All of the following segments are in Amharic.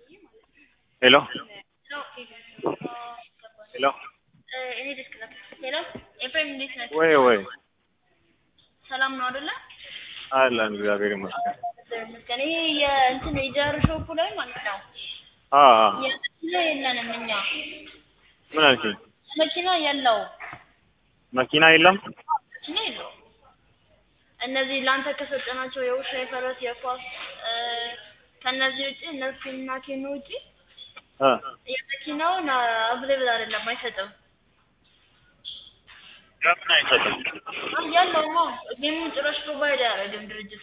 Hello? Hello? እኔ ልስክላት ሄሎ ኤፍሬም እንዴት ነህ? ወይ ሰላም ነው አይደለ? አለን እግዚአብሔር ይመስገን። እኔ የእንትን የጃር ሾፑ ላይ ማለት ነው የመኪና የለንም እኛ። ምን አልሽኝ? መኪና የለው መኪና የለም? መኪና የለው። እነዚህ ላንተ ከሰጠናቸው የውሻ የፈረስ የኳስ ከነዚህ ውጪ እነሱና ኬኖ ውጪ የመኪናውን አብሌብል አይደለም አይሰጥም። ለምን አይሰጥም? ያለውማ ግን ጭራሽ ፕሮቫይድ አያደርግም ድርጅት።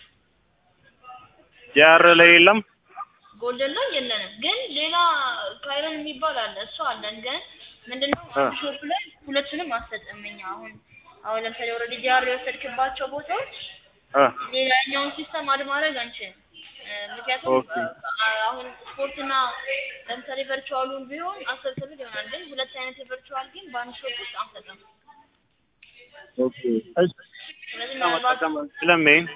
ጃር ላይ የለም? ጎልደን ላይ የለንም፣ ግን ሌላ ካይረን የሚባል አለ። እሱ አለን፣ ግን ምንድነው አንድ ሾፕ ላይ ሁለቱንም አሰጥም እኛ። አሁን ለምሳሌ ኦልሬዲ ጃር የወሰድክባቸው ቦታዎች ሌላኛውን ሲስተም አድ ማድረግ አንችልም። ምክንያቱም አሁን ስፖርትና ለምሳሌ ቨርቹዋሉን ቢሆን አሰብስብል ይሆናል፣ ግን ሁለት አይነት ቨርቹዋል ግን በአንድ ሾፕ ውስጥ አንሰጥም። ኦኬ ስለምን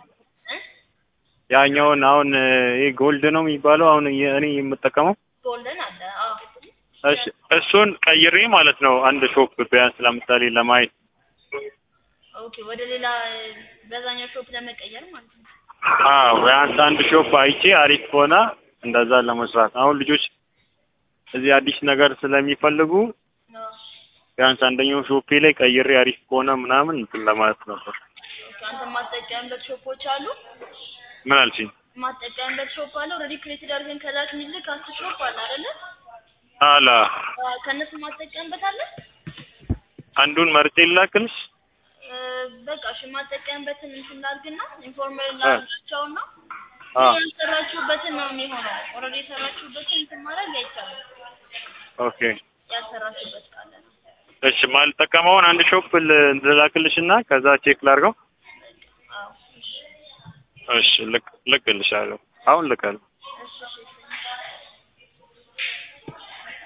ያኛውን አሁን ይሄ ጎልድ ነው የሚባለው አሁን እኔ የምጠቀመው ጎልደን አለ። እሺ እሱን ቀይሬ ማለት ነው አንድ ሾፕ ቢያንስ ለምሳሌ ለማየት። ኦኬ ወደ ሌላ በዛኛው ሾፕ ለመቀየር ማለት ነው። ቢያንስ አንድ ሾፕ አይቼ አሪፍ ከሆነ እንደዛ ለመስራት አሁን ልጆች እዚህ አዲስ ነገር ስለሚፈልጉ ቢያንስ አንደኛው ሾፔ ላይ ቀይሬ አሪፍ ከሆነ ምናምን እንትን ለማለት ነበር። አንተ ማጠቀምበት ሾፖች አሉ? ምን አልሽኝ? ማጠቀምበት ሾፕ አለ ኦልሬዲ ክሬቲቭ አድርገን ከላክ ሚልክ አስ ሾፕ አለ አይደለ? አላ ከነሱ ማጠቀምበት አለ? አንዱን መርጬ ላክልሽ? በቃ እሺ ማጠቀምበትን እንትን ላድርግና ኢንፎርማል ላድርጋቸውና ያሰራችሁበትን ነው የሚሆነው። ኦልሬዲ የሰራችሁበትን እንትን ማድረግ አይቻልም። ኦኬ ያሰራችሁበት ካለ ነው። እሺ ማልጠቀመውን አንድ ሾፕ ልላክልሽና ከዛ ቼክ ላድርገው። እሺ ልክልሻለሁ። አሁን ልካለሁ። እሺ